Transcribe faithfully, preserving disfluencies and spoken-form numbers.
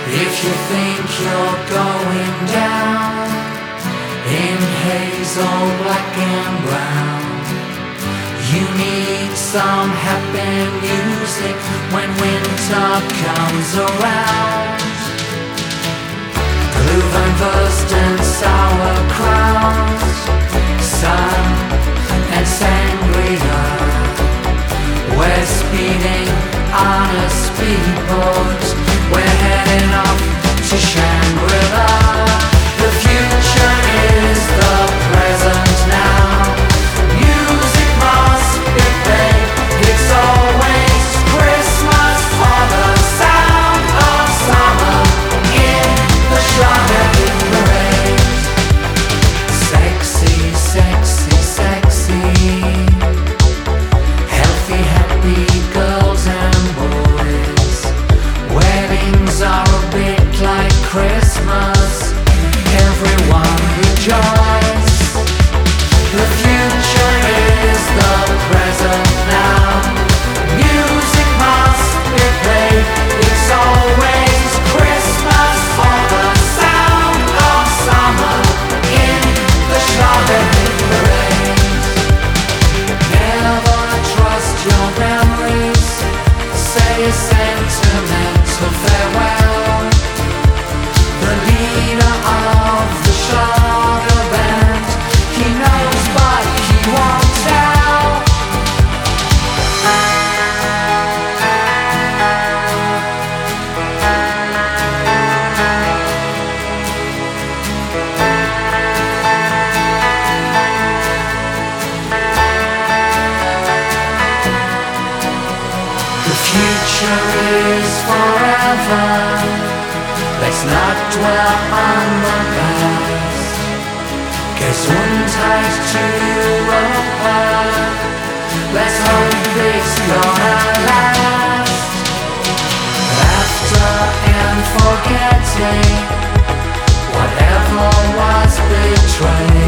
If you think you're going down in hazel, black and brown, you need some happy music when winter comes around. Glühweinwurst and sauerkraut, sun and sangria. We're speeding on a speedboat. We're heading off to Shangri-La. The future is the present now. Music must be played. It's always Christmas for the sound of summer in the Schlager parade. Sexy, sexy, sexy. Healthy, happy girls and boys. Weddings are a bit like Christmas. Everyone rejoice. The future is the present now. Music must be played. It's always Christmas for the sound of summer in the Schlager parade. Never trust your memories. Say a sentimental farewell. The leader of the Schlager band, he knows but he won't tell. The future is forever. Let's not dwell on the past. Gesundheit to Europa. Let's hope it's gonna last. Laughter and forgetting whatever was betrayed.